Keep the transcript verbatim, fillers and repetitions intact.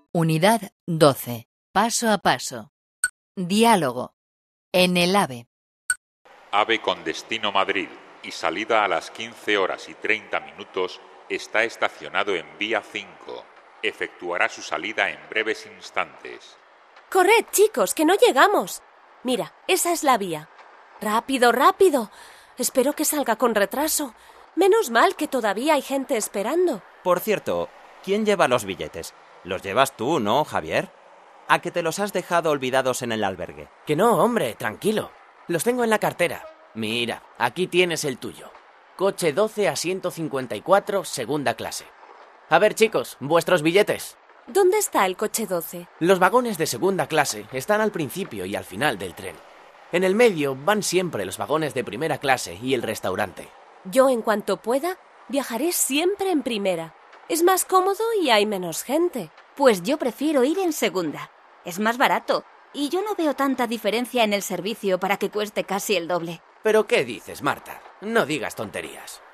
Unidad doce. Paso a paso. Diálogo. En el AVE. AVE con destino Madrid y salida a las quince horas y treinta minutos está estacionado en vía cinco. Efectuará su salida en breves instantes. ¡Corred, chicos, que no llegamos! Mira, esa es la vía. ¡Rápido, rápido! Espero que salga con retraso. Menos mal que todavía hay gente esperando. Por cierto, ¿quién lleva los billetes? Los llevas tú, ¿no, Javier? ¿A que te los has dejado olvidados en el albergue? Que no, hombre, tranquilo. Los tengo en la cartera. Mira, aquí tienes el tuyo. Coche doce, asiento cincuenta y cuatro, segunda clase. A ver, chicos, vuestros billetes. ¿Dónde está el coche doce? Los vagones de segunda clase están al principio y al final del tren. En el medio van siempre los vagones de primera clase y el restaurante. Yo, en cuanto pueda, viajaré siempre en primera. Es más cómodo y hay menos gente. Pues yo prefiero ir en segunda. Es más barato y yo no veo tanta diferencia en el servicio para que cueste casi el doble. ¿Pero qué dices, Marta? No digas tonterías.